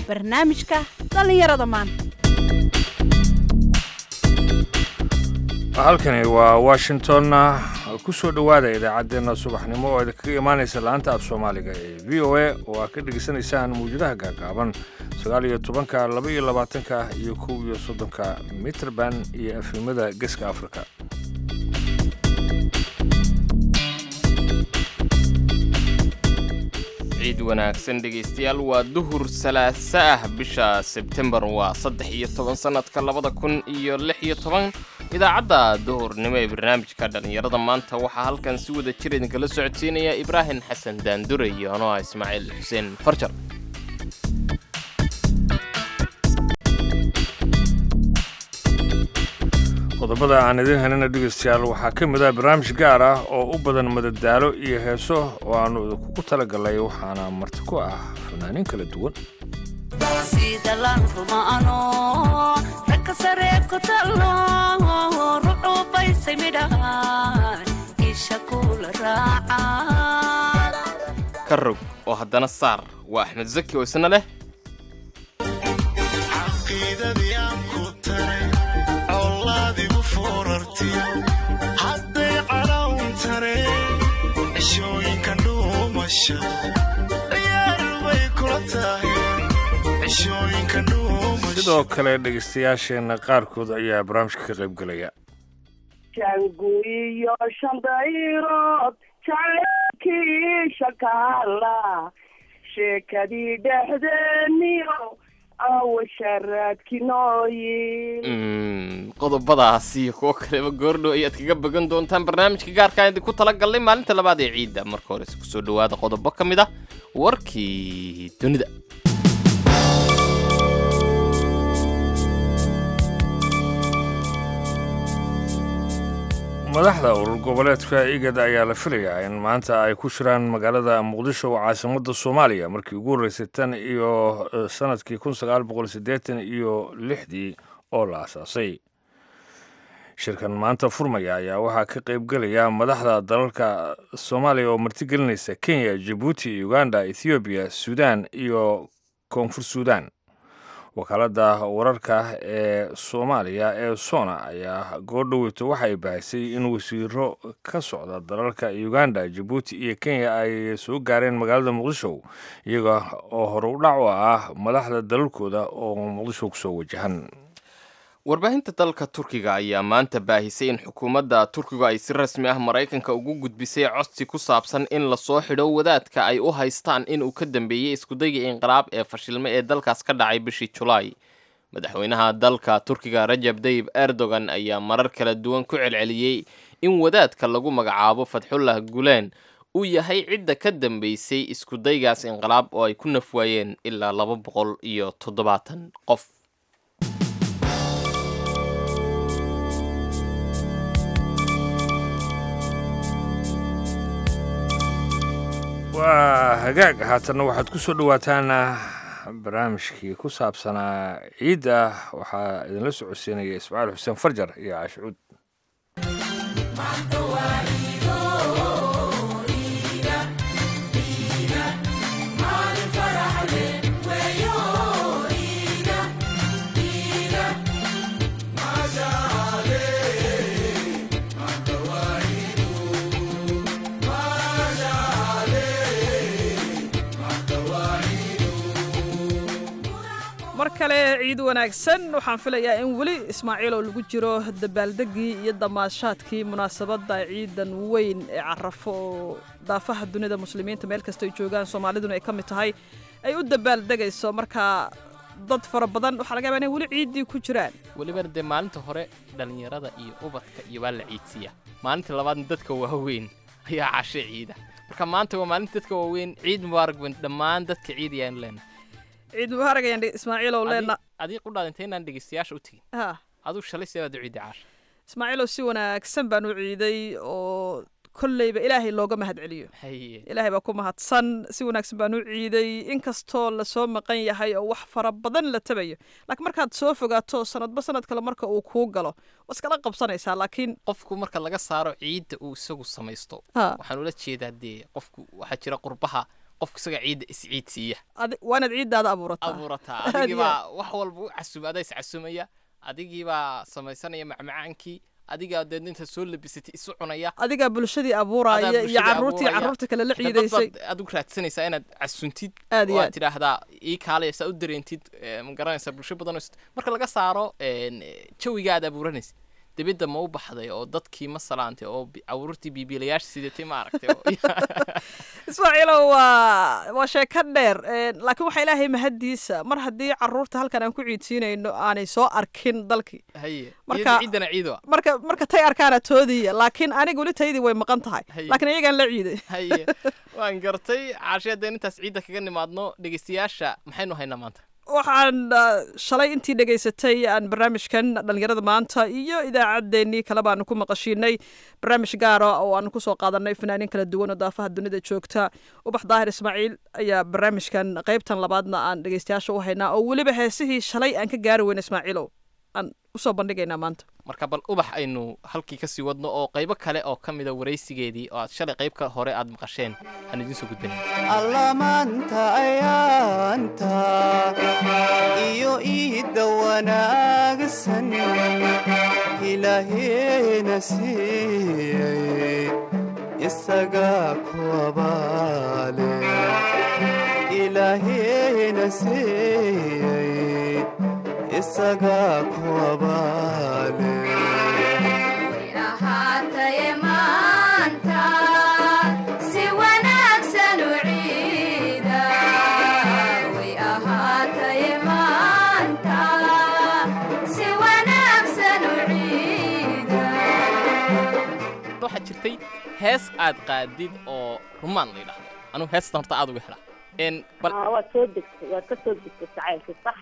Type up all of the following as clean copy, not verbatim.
barnaamijka dhallinyarada maanta. halkani waa Washington ku soo dhawaada idaacadeena subaxnimo oo idinkaga imaanaysa laanta af Soomaaliga ee VOA oo aad ka dhageysanaysaan muujadaha gaagaaban 19 22 iyo 30 mitir band iyo afimada Geeska Afrika. ciid wanaagsan dhegeystayaal waa duhur salaaso bisha September waa 13 sanadka 2016 idaacadda duhurnimo ee barnaamijka dhalinyarada maanta waxaa halkan si wada jir idinkala socodsiinaya Ibrahim Xasan Daandure iyo anoo Ismaaciil Xuseen Farjar. qodobada aan idin helina dhegeystayaal waxaa ka mid ah barnaamij gaar ah oo u badan madadaalo iyo heeso oo aanu ku talagalay waxaana marti ku ah fanaaniin kala duwan. sida lan rumaano raka sare ku talo ruuxu baysay midhaan isha kula raaca karug oo haddana saar waa Axmed Zaki oo isna leh caqiidadii aan ku taray awlaadigu foorartiyo hadday calawn taray cishooyinka dhuumasha ciyaar bay kula tahay cishooyinka dhuumasha. sidoo kale dhegeystayaasheena qaarkood ayaa barnaamijka ka qayb galaya. jangu iyo shandayrood jacaylkii shakaala sheekadii dhexdeeniyo awasharaadkii nooyin. qodobadaas iyo kuwo kaleba goordhow ayaad kaga bogan doontaan barnaamijka gaarka aan idinku talagalnay maalinta labaad ee ciidda. marka hore ku soo dhawaada qodobo ka mid ah warkii dunida. madaxda urur goboleedka IGAD ayaa la filayaa in maanta ay ku shiraan magaalada Muqdisho oo caasimadda Soomaaliya markii ugu horeysay tan iyo sanadkii 1986 oo la aasaasay. shirkan maanta furmaya ayaa waxaa ka qayb galaya madaxda dalalka Soomaaliya oo martigelinaysa Kenya, Djibouti, Uganda, Ethiopia, Sudan iyo Koonfur Sudan. wakaaladda wararka ee Soomaaliya ee Sona ayaa goordhoweyto waxay baahisay in wasiiro ka socda dalalka Uganda, Djibouti iyo Kenya ay soo gaareen magaalada Muqdisho iyaga oo hore u dhac u ah madaxda dalalkooda oo Muqdisho ku soo wajahan. warbaahinta dalka Turkiga ayaa maanta baahisay in xukuumadda Turkiga ay si rasmi ah Mareykanka ugu gudbisay codsi ku saabsan in la soo xidho wadaadka ay u haystaan in uu ka dambeeyay isku dayga inqilaab ee fashilmay ee dalkaas ka dhacay bishii July. madaxweynaha dalka Turkiga Recep Tayyip Erdogan ayaa marar kala duwan ku celceliyay in wadaadka lagu magacaabo Fethullah Gulen uu yahay cidda ka dambeysay isku daygaas inqilaab oo ay ku nafwaayeen ilaa 270 qof. waa hagaag haatanna waxaad ku soo dhawaataan barnaamijkii ku saabsanaa ciidda waxaa idinla socodsiinaya Ismaaciil Xuseen Farjar iyo Caashuud. mar kale ciid wanaagsan waxaan filayaa in weli Ismaaciil oo lagu jiro dabaaldegii iyo damaashaadkii munaasabadda ciidan weyn ee Carafo oo daafaha dunida muslimiinta meel kasta ay joogaan Soomaaliduna ay ka mid tahay ay u dabaaldegayso. marka dad fara badan waxa laga yaabaa inay weli ciidii ku jiraan. weliba de maalinta hore dhalinyarada iyo ubadka iyo waa la ciidsiya. maalinta labaadna dadka waaweyn ayaa casho ciida. marka maanta waa maalinta dadka waaweyn. ciid mubaarak ban dhammaan dadka ciidiyaan leena. ciid mubaarak ayaan Ismaaciil oo leena adii ku dhaadintay inaan dhegeystayaasha u tagin. aduu shalay seebaad ciid Caasha. Ismaaciil oo si wanaagsan baan u ciiday oo kolleyba ilaahay looga mahadceliyo. ilaahay baa ku mahadsan. si wanaagsan baan u ciiday inkastoo la soo maqan yahay oo wax fara badan la tabayo. laakiin markaad soo fogaato sanadba sanad kale marka uu kuu galo waa iskala qabsanaysaa. laakiin qofku marka laga saaro ciidda uu isagu samaysto waxaan ula jeedaa dee qofku waxaa jira qurbaha qofka isaga ciidda isciidsiiya waanaad ciiddaada abuurataa abuurataa adigiibaa wax walba u casuma adaa is casumaya adigiibaa samaysanaya macmacaankii adigaa deed inta soo labisatay isu cunaya adigaa bulshadii abuuraya iyo carruurta kale la ciidaysay adigu raadsanaysaa inaad casuntid aad oo aad tidhaahdaa ii kaalaysaa u dareentid ma garanaysaa bulsho badan marka laga saaro jawiga aad abuuranaysid dibidda ma u baxday oo dadkii ma salaantay oo caruurtii biibiilayaasha sidatay ma aragtay ismaaciilow waa sheeko dheer laakiin waxaa ilaahay mahaddiisa mar haddii carruurta halkan aan ku ciidsiinayno aanay soo arkin dalkii haye ciidana ciido marka tay arkaana toodiya laakiin aniga weli taydii way maqan tahay laakiin iyagaan la ciiday haye waan gartay caashe haddeen intaas ciidda kaga nimaadno dhegeystayaasha maxaynu haynaa maanta waxaan shalay intii dhegaysatay aan barnaamijkan dhallinyarada maanta iyo idaacaddeenii kale baanu ku maqashiinay barnaamij gaara oo aanu kusoo qaadanay fanaaniin kala duwan oo daafaha dunida joogta ubax daahir ismaaciil ayaa barnaamijkan qaybtan labaadna aan dhegaystayaasha u haynaa oo weliba heesihii shalay aan ka gaari weyna ismaaciilow aan usoo bandhigaynaa maanta marka bal ubax aynu halkii kasii wadno oo qaybo kale oo ka mida waraysigeedii oo aad shalay qaybka hore aad maqasheen aan idiin soo gudbinay allamaanta ayaanta iyo iidda wanaagsan ilaaheena siiyey isagaa ku abaale ilaaheena siiyey isagaa ku abaale ahaataye maanta si wanaagsan u ciida way ahaataye maanta si wanaagsan u ciida waxaa jirtay hees aad qaadid oo rumaan la yidhaahdo anugu heestan horta aad uga helaa waad soo degtay waad ka soo degtay jacaylkii sax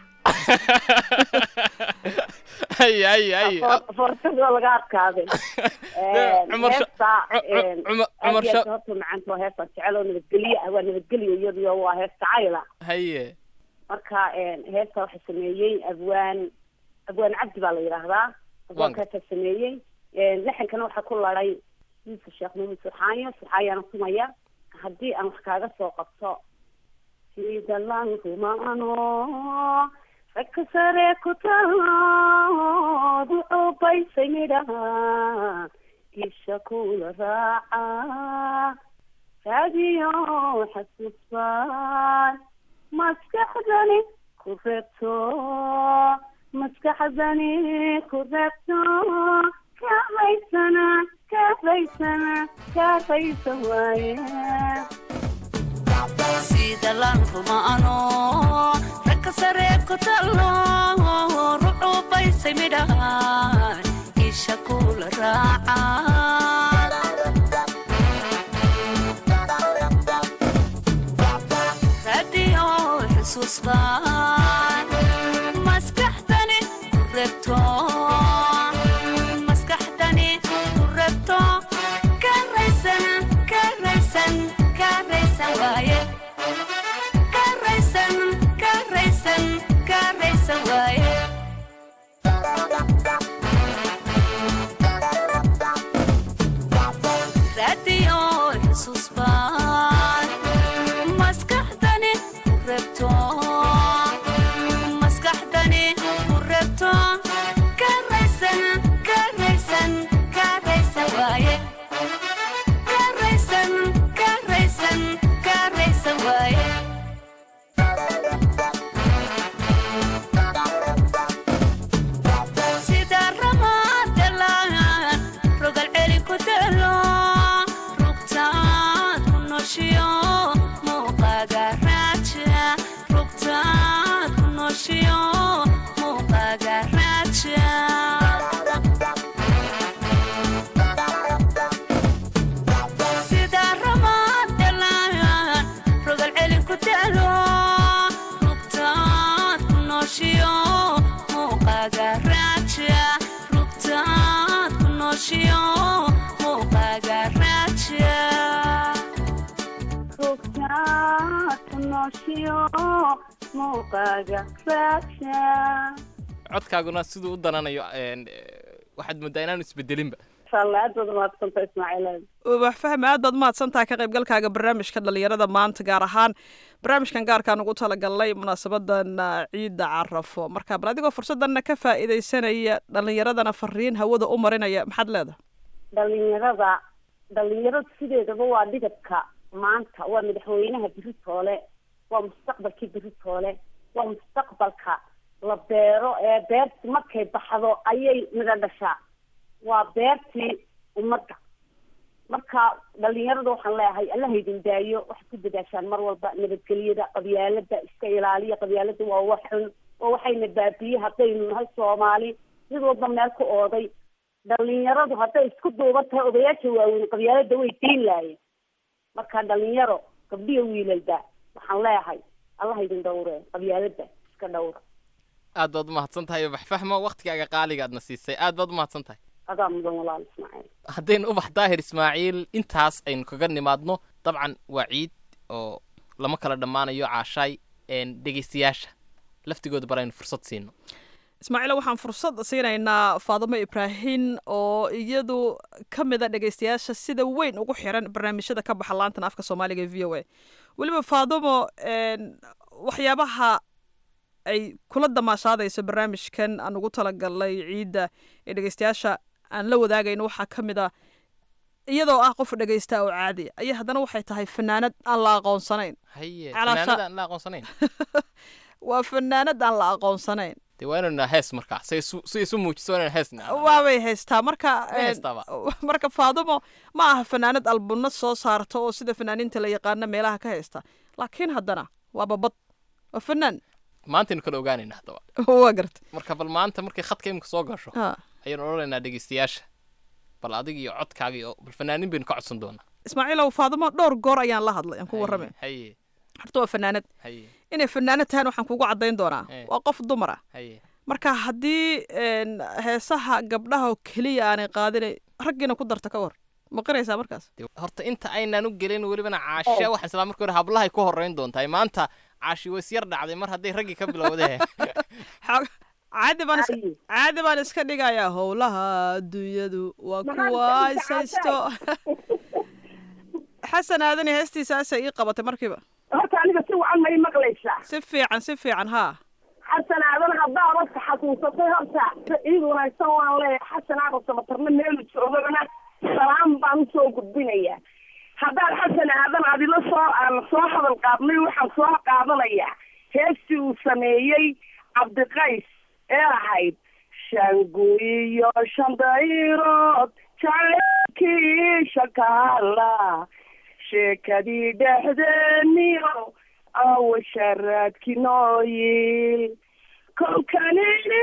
hay forsadoo laga adkaaday heesta horta macanta waa heestaan jecel oo nabadgelyo ah waa nabadgelyo iyadiyo waa hees jacayla haye marka heesta waxaa sameeyey abwaan cabdi baa la yidhaahdaa abwaankaasa sameeyey laxankana waxaa ku laday yuusuf sheekh maxamed suxaayaana tumaya haddii aan wax kaaga soo qabto sida lan rumaano ragka sare ku talaad wuxuu baysay midhaha isha kula raaca raadiyo xasuusbaan maskaxdani ku reebto kaaraysa waaye sida lan rumaano ragka sare ku tallo ruxuu baysay midhaha isha kula raaca raadiyo xusuusbaan maskaxdani ku reebto codkaaguna siduu u dananayo waxaad moodaa inaanu isbedelinba inshallah aad baad mahadsantahay ismaaciil. wax fahmi aad baad mahadsantahay ka qaybgalkaaga barnaamijka dhalinyarada maanta gaar ahaan barnaamijkan gaarkaan ugu talagalnay munaasabadan ciidda carafo marka bal adigoo fursadana ka faa'iidaysanaya dhalinyaradana fariin hawada u marinaya maxaad leedahay? dhalinyaradu sideedaba waa dhidabka maanta, waa madaxweynaha beritoole, waa mustaqbalkii beritoole, waa mustaqbalka la beero ee beerti markay baxdo ayay midho dhashaa, waa beertii ummadda. marka dhalinyarada waxaan leeyahay alla haydin daayo, waxaad ku dadaashaan mar walba nabadgelyada, qabyaalada iska ilaaliya. qabyaalada waa wax xun oo waxayna baabiye haddaynu nahay Soomaali mid walba meel ku ooday. dhalinyaradu hadday isku duuban tahay odayaasha waaweyn qabyaalada way diin laayeen. marka dhalinyaro gabdhiyo wiilalba waxaan leeyahay alla haydin dhowre, qabyaalada iska dhowra. aad baad umahadsan tahay wax fahmo waqtigaaga qaaliga aadna siisay aad baad umahadsan tahay. adaa mudan walaal Ismaaciil. haddaynu ubax daahir Ismaaciil intaas aynu kaga nimaadno dabcan waa ciid oo lama kala dhammaanayo caashaay dhegeystayaasha laftigooda baraynu fursad siino. ismaaciil waxaan fursad siinaynaa Faadimo Ibraahin oo iyadu ka mid ah dhegeystayaasha sida weyn ugu xiran barnaamijyada ka baxa laanta afka Soomaaliga ee VOA. waliba Faadimo waxyaabaha ay kula damaashaadayso barnaamijkan aan ugu talagalay ciidda ee dhegeystayaasha aan la wadaagayno waxaa ka mid ah iyadoo ah qof dhegeysta oo caadi ah ayaa haddana waxay tahay fanaanad aan la aqoonsanayn. fanaanad aan la aqoonsanayn waa fanaanad aan la aqoonsanayn. dee waa inaynu hees markaa si isu muujiso inaynu heesna waabay haystaa marka Faadimo ma aha fanaanad albunno soo saarto oo sida fanaaniinta la yaqaana meelaha ka haysta, laakiin haddana waa babad, waa fanaan. maantaynu kala ogaanayna haddaba waa garta marka bal maanta markay khadka imika soo gasho ayaynu odhanaynaa dhegeystayaasha bal adiga iyo codkaaga iyo bal fanaanin baynu ka codsan doonaa. Ismaaciilow Faadimo dhowr goor ayaan la hadlay aan ku warramay. horta waa fanaanad inay fanaanad tahan waxaan kugu caddayn doonaa waa qof dumar ah. marka haddii heesaha gabdhaha oo keliya aanay qaadinay raggiina ku darta ka war ma qiraysaa markaas? horta inta aynaan u gelin welibana caasha waxaan islaa markii hore hablahay ku horreyn doontahay. maanta caashi ways yar dhacday mar hadday raggii ka bilowdee caadi baan iska dhigayaa howlaha adduunyadu waa kuwa ishaysto. xasan aadani heestiisaasay ii qabatay markiiba. horta aniga si wacan may maqlaysaa? si fiican haa. xasan aadan haddaa dadka xasuusatay horta ciid wanaagsan waan leeyahay. xasan aadan samatarna meelu joogana salaam baan usoo gudbinayaa. haddaad xasan aadan adila soo hadal qaadnay waxaan soo qaadanayaa heestii uu sameeyey cabdiqays ee ahayd shanguiyo shandayrood jacaylkii shakaala sheekadii dhexdeeniyo awa sharaadki nooyil kolkanini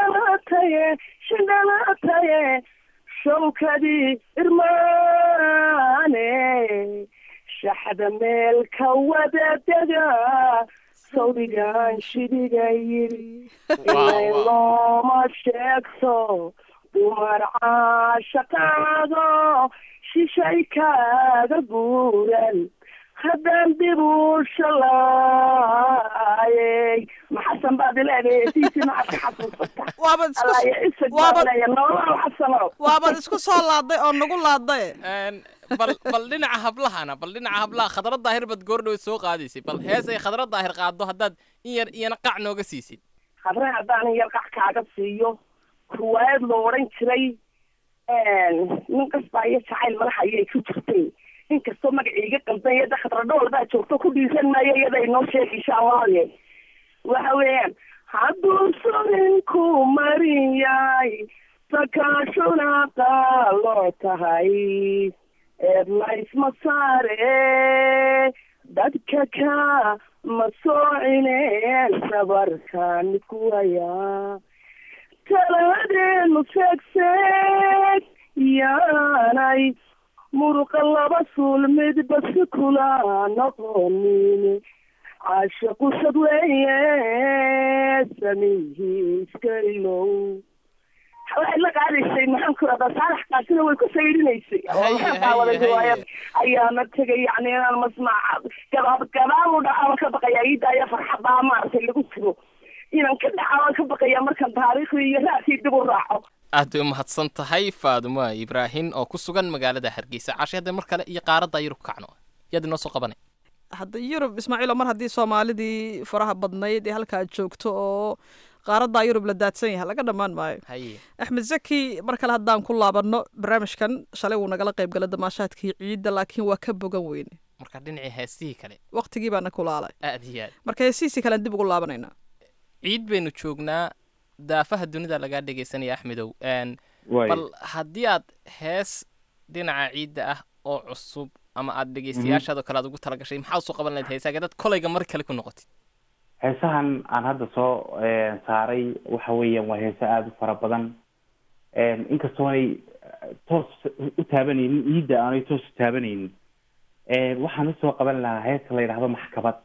shindhalataye shawkadii irmaane shaxda meel ka wadadega sawdigan shidiga yiri inay looma sheegto dumar caashaqaado shishay kaaga buuran haddaan dib u shalaayey maxasan baad ileedaheesiisi maxadka xasuusata waabaad isku soo laadday oo nagu laadday. bal dhinaca hablahana khadra daahir baad goordhow soo qaadaysay bal hees ay khadra daahir qaado haddaad in yar iyana qac nooga siisid. khadra haddaan in yar qac kaaga siiyo ruwaayad loo odhan jiray nin kasbaa iyo jacayl madaxa ayay ku jirtay inkastoo magacayga qaldan iyada khadra dhowr baa joogto ku dhiisan maayo iyada inoo sheeg insha allaye. waxa weeyaan hadduu surinku marin yahay sakaashuna qaalo tahay eedna isma saare dadka ka ma soocineen sabarkaan midku hayaa taladeenu seegseeg yaanay muruqa laba suul midba si kula noqonin caashaqusad weeye samiihii iska ilow. waxay la qaadaysay maxaan ku radaa saalax qaasina way ku saydhinaysay waxaan qaawaday riwaayad ayaana tegay yani inaan masmaaca gadaal u dhacaaba ka baqaya iidaya farxadaa maaragtay lagu jiro inaan ka dhacaaba ka baqaya markaan taariikhdii iyo raadkii dib u raaco aad bay u mahadsan tahay faadumo ibraahin oo ku sugan magaalada hargeysa cashe hadda mar kale iyo qaaradda yurub kacno yaad inoo soo qabanay hadda yurub ismaaciil oo mar haddii soomaalidii faraha badnayd ee halkaa joogto oo qaaradda yurub la daadsan yahay laga dhammaan maayo haye axmed zaki mar kale haddaan ku laabanno barnaamijkan shalay wuu nagala qayb galay damaashaadkii ciidda laakiin waa ka bogan weyne marka dhinacii heesihii kale waqtigii baana kulaalay aad iyo aad marka heesihiisii kalean dib ugu laabanaynaa ciid baynu joognaa daafaha dunida lagaa dhegaysanaya axmedow bal haddii aad hees dhinaca ciidda ah oo cusub ama aad dhegaystayaashaadoo kale aad ugu talagashay maxaa usoo qaban lahayd heesaaga dad kolayga mar kale ku noqotid heesahan aan hadda soo saaray waxa weeyaan waa heese aada u fara badan inkastoonay toos u taabanaynin ciidda aanay toos u taabanaynin waxaan usoo qaban lahaa heeska la yidhaahdo maxkamad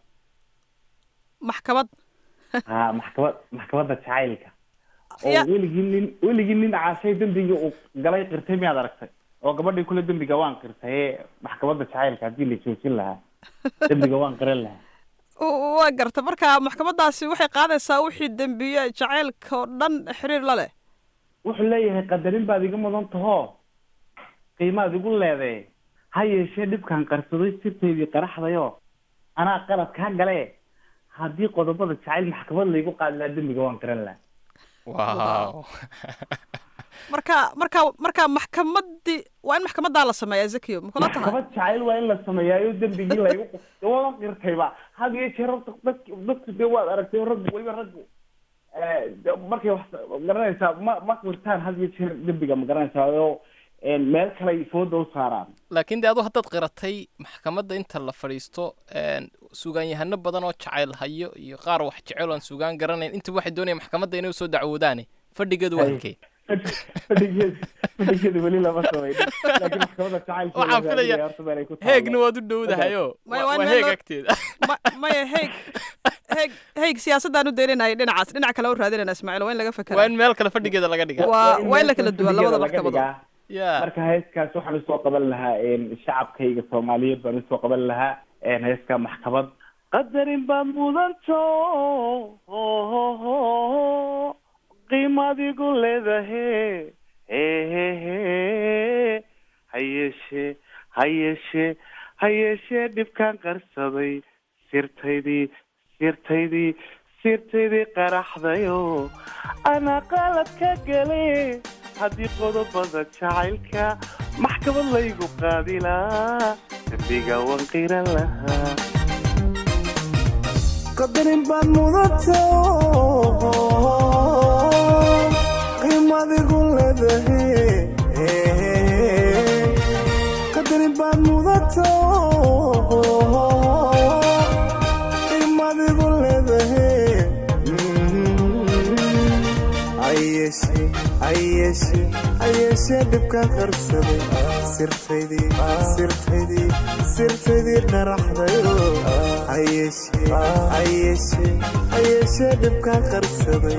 ha maxkamadda jacaylka oo weligii nin caashay dembigii uu galay qirtay miyaad aragtay oo gabadhii kule dembiga waan qirtay maxkamadda jacaylka haddii la joojin lahaa dembiga waan qiran lahaa waa garta marka maxkamadaasi waxay qaadaysaa wixii dembiye jacaylka oo dhan xiriir la leh wuxuu leeyahay qadarin baad iga mudan tahoo qiimaad igu leedee ha yeeshee dhibkaan qarsaday sirteydii qaraxdayo anaa qalad kaa gale haddii qodobada jacayl maxkamad laygu qaadi lahaa dembiga waan qiran lahaa wow marka maxkamadii waa in maxkamadaa la sameeyaa zakiyo makula tahay maxkamad jacayl waa in la sameeyaayo dembigii laygu waan qirtayba had iyo jeer dadku dee waad aragtay raggu weliba raggu markay wax garanaysaa ma qirtaan had iyo jeer dembiga ma garanaysaa oo meel kale fooda u saaraan laakiin dee adu haddaad qiratay maxkamadda inta la fadhiisto sugaanyahano badan oo jacayl hayo iyo qaar wax jecel oon sugaan garanayn inta waxay doonayaan maxkamadda inay usoo dacwoodaane fadhigeedu waa halkee fadhigeedu weli lama samayn laakiin maxkamadda jacaylka waxaan filaya heegna waad u dhowdahayo waa heeg agteeda maya heeg siyaasaddaan u dayninaya dhinacaas dhinac kale u raadinayna ismaaciil waa in laga fakera waa in meel kale fadhigeeda laga dhiga waa in la kala duwan labada maxkamadood marka heeskaas waxaan usoo qaban lahaa shacabkayga soomaaliyeed baan usoo qaban lahaa heeska maxkamad qadarin baad mudanto qiimadigu leedahe hayeeshee dhibkaan qarsaday sirtaydii qaraxdayo anaa qalad ka gale haddii qodobada jacaylka maxkamad laygu qaadi lahaa dembiga waan qiran lahaa qadarin baad mudato qiimadigu leedahe qadarin baad mudato qiimadigu leedahe hayeeshee dhibkaan qarsaday sirtaydii dharaxdayo hayeeshee dhibkaan qarsaday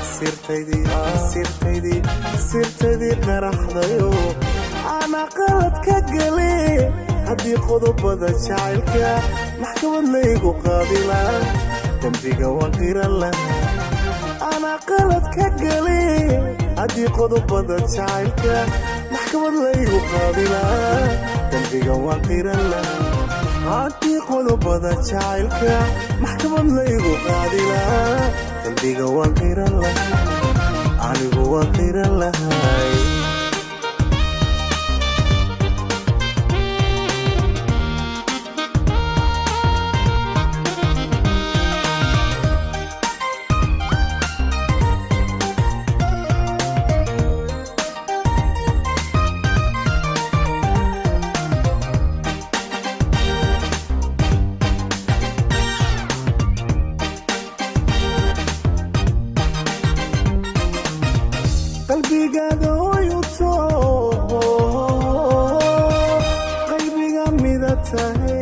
sirtaydii dharaxdayo anaa qalad ka gale haddii qodobada jacaylka maxkamad laygu qaadi lahaa dembiga waan qiran lahaa anaa qalad ka gale haddii qodobada jacaylka maxkamad laygu qaadi lahaa dembiga waan qiran lahaa haddii qodobada jacaylka maxkamad laygu qaadi lahaa dembiga waan qiran lahaa anigu waan qiran lahay qalbigaada hoyuto qalbiga mida tahe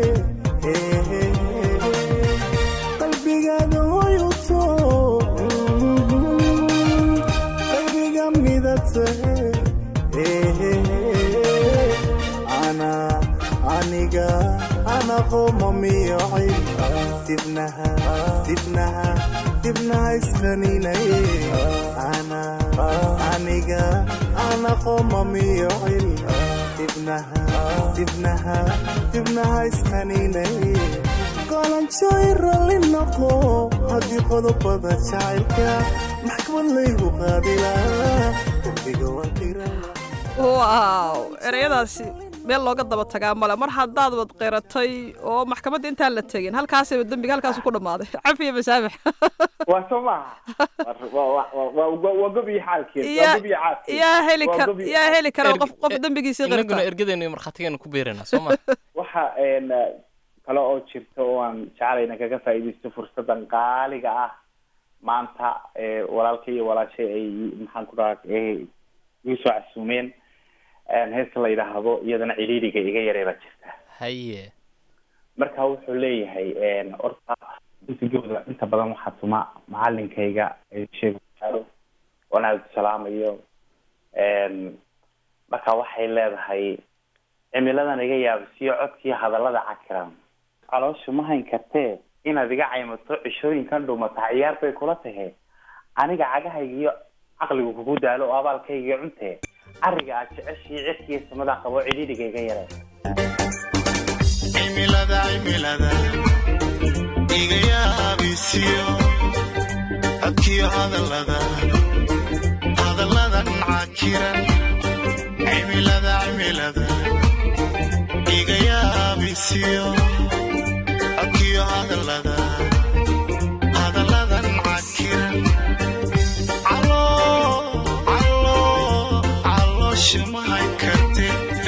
qalbigaada hoyuto qalbiga mida tahe aniga ana qooma miyocay dibnaha dibnaha dibnaha isqaninaye aniga ana qomamiyo cil dibnaha dibnaha dibnaha isqaninaye golanjooy ralli noqo haddii qodobada jacaylka maxkamad laygu qaadilaa dembiga waan qirana wow ereyadaasi meel looga daba tagaa male mar haddaad wad qiratay oo maxkamadda intaan la tegin halkaasayba dembiga halkaasu ku dhammaaday cafiya masaamex waa soo maaha waa gobiyo xaalkeed waa gobiyo caadkeed yaa heli kara qof dembigiisii qirta inaguna ergadeenu iyo markhaatigeenu ku beeraynaa soo maa waxa kale oo jirta oo aan jecelayna kaga faa'iidaysto fursadan qaaliga ah maanta walaalkay iyo walaashay ay maxaan ku dhaha igu soo casuumeen heesta la yidhaahdo iyadana ciriiriga iga yaree baa jirta haye marka wuxuu leeyahay horta intigooda inta badan waxaa tuma macalinkayga sheego oon aada salaamayo marka waxay leedahay cimiladan iga yaabisiyo codkiiyo hadallada cakiran calooshu ma hayn kartee inaad iga caymato cishooyinkan dhumata ciyaar bay kula tahay aniga cagahayga iyo caqligu kugu daalo oo abaalkayga cuntee ariga aad jeceshii cirkiiyo samada qabo ciriiriga iga yaree cimilada iga yaabisiyo codkiyo hadalladan cakiran cimilada iga yaabisiyo codkiyo hadalladan cakiran calooshumahay karte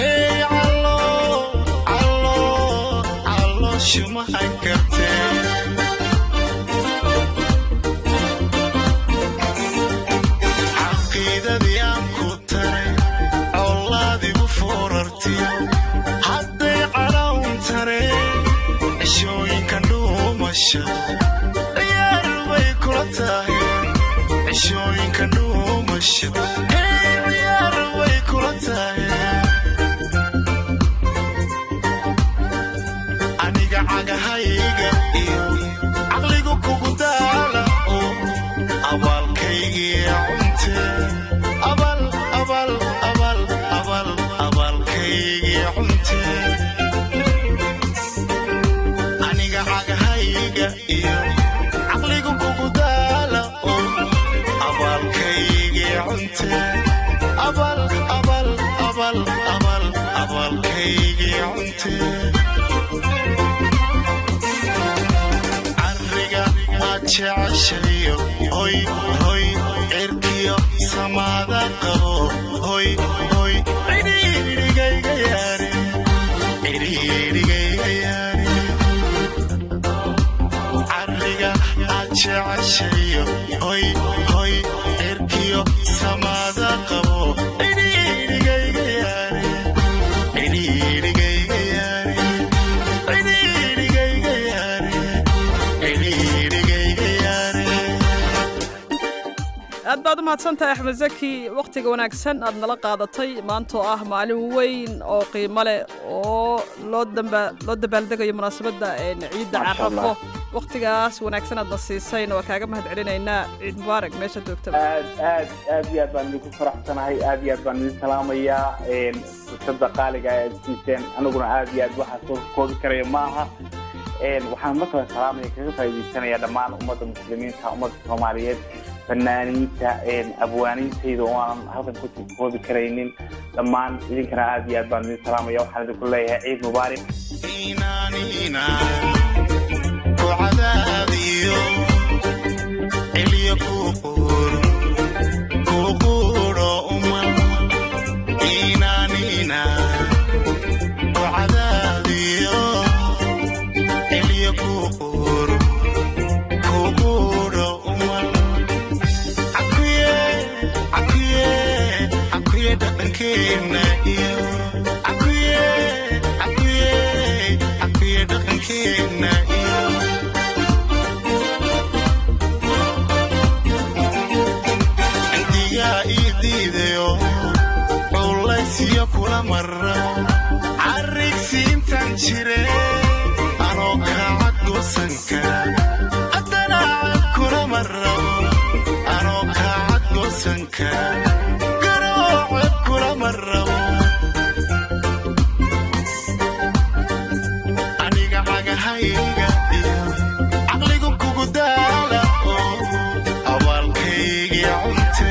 calooshumahay karte caqiidadii aan ku taray colaadigu foorartiyo hadday calawn tare cishooyinkan dhuumasha ciyaar bay kula tahay cishooyinkan dhuumasha ciyaar bay kula tahay aniga cagahayga iyo caqligu kugu daala oo abaalkaygiiya cunte abaalkaygiiya cunte aniga cagahayga iyo caqligu kugu daala oo abaalkaygiiya cunte abaalkaygiiya cunte cariga aad jeceshayo hoy cirkiyo samaada qabo hoy cidhiidhigayga yaare cariga aad jeceshayo hoy cirkiyo samaada qabo cidhiidhigayga yaare aad baad u mahadsantahay axmed zaki wakhtiga wanaagsan aad nala qaadatay maantoo ah maalin weyn oo qiimo leh oo loo dabaaldegayo munaasabadda ciidda carafo wakhtigaas wanaagsan aadna siisayna waa kaaga mahad celinaynaa ciid mubaarak meesha joogtaba aad iyo aad baan idinku faraxsanahay aad iyo aad baan idin salaamayaa fursadda qaaliga aad siiseen aniguna aad iyo aad waxaa soo koobi karaya maaha waxaan markale salaamaya kaga faa'iidaysanaya dhammaan ummadda muslimiinta ummadda soomaaliyeed fanaaniinta abwaaniintayda oo aanan halkan ku koobi karaynin dhammaan idinkana aad iyo aad baan idin salaamaya waxaan idinku leeyahay ciid mubaarak ku cadaadiyo celiyo ku quuro uman inaanina ku cadaadiyo celiyo ku quuro uman akuye dhaqankeena iyo akuye dhaqankeena iyo andigaa ii diidayo culaysiyo kula mara carigsi intaan jire anoo kaacad goosan kara garoonka garooca kulama rabo aniga cagahayga iyo caqligu kugu daala oo abaalkaygii cunte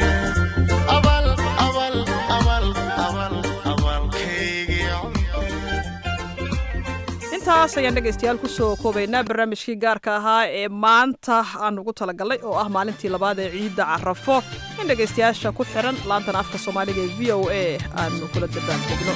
intaas ayaan dhegaystayaal ku soo koobaynaa barnaamijkii gaarka ahaa ee maanta aan ugu talagalnay oo ah maalintii labaad ee ciidda carafo in dhegaystayaasha ku xiran laantan afka soomaaliga ee v o a aanu kula dabaaldegno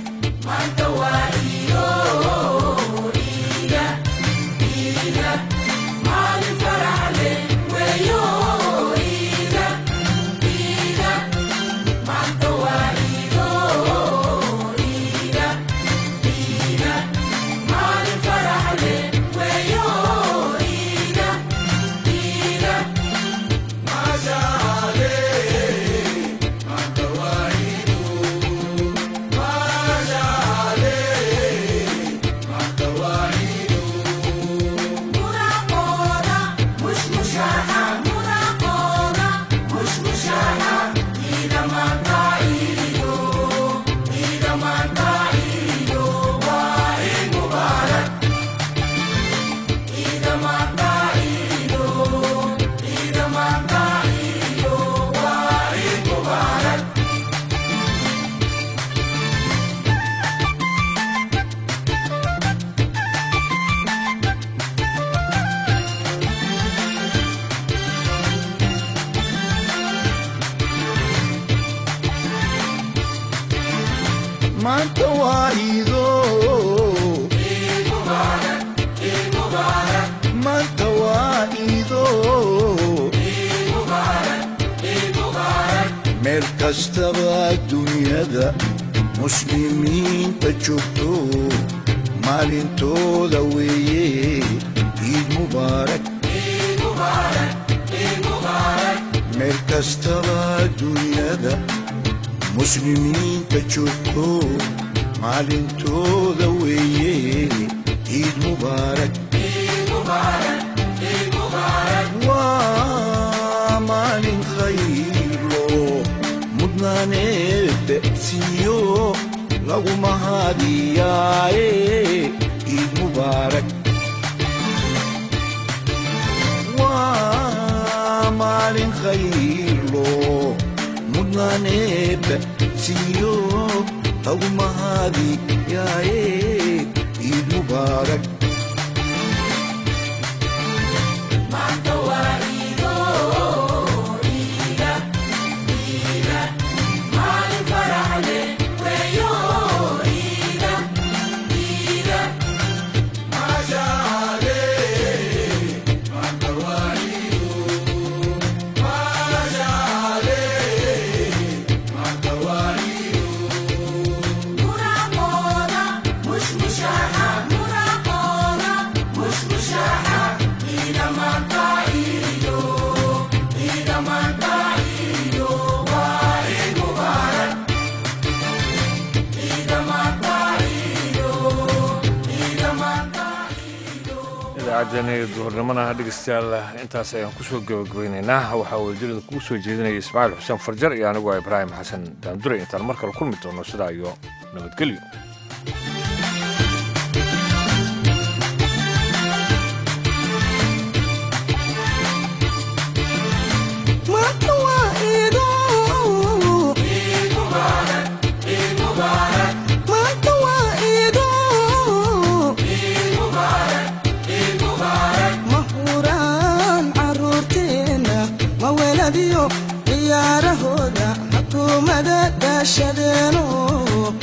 maanta waa iido maanta waa iido meel kastaba dunyada muslimiinta joogto maalintooda weeye ciid mubaarak meel kastaba dunyada muslimiinta joogto maalintooda weeye ciid mubaarak waa maalin khaylo mudnaaneed siiyo lagu mahadiyaaye ciid mubaarak waa maalin khaylo mudnaaneed siiyo lagu mahadiyaaye ciid mubaarak duhurnimada dhegeystayaal intaas ayaan ku soo gabagabaynaynaa waxaa wadadirada kugu soo jeedinaya ismaaciil xuseen farjar iyo anigu ibraahim xasan daandure intaan mar kale kulmi doono sidaa iyo nabadgelyo ciyaarahooda xukuumada daashadeeno